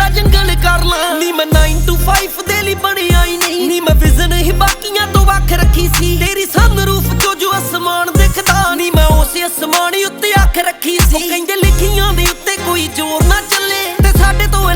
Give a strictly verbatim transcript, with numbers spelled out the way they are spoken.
ਵੱਡਾ ਜੰਗਲ ਕਰ ਲਾਂ ਨੀ ਮੈਂ ਨਾइन टू फाइव ਦੇ ਲਈ ਬਣਿਆ ਹੀ ਨਹੀਂ ਨੀ ਮੈਂ ਵਿਜ਼ਨ ਹੀ ਬਾਕੀਆਂ ਤੋਂ ਵੱਖ ਰੱਖੀ ਸੀ ਤੇਰੀ ਸਨਰੂਫ ਚੋਂ ਜੋ ਅਸਮਾਨ ਦਿਖਦਾ ਨੀ ਮੈਂ ਉਸੇ ਅਸਮਾਨ ਉੱਤੇ ਅੱਖ ਰੱਖੀ ਸੀ ਕਹਿੰਦੇ ਲਿਖੀਆਂ ਦੇ ਉੱਤੇ ਕੋਈ ਜ਼ੋਰ ਨਾ ਚੱਲੇ ਤੇ ਸਾਡੇ ਤੋਂ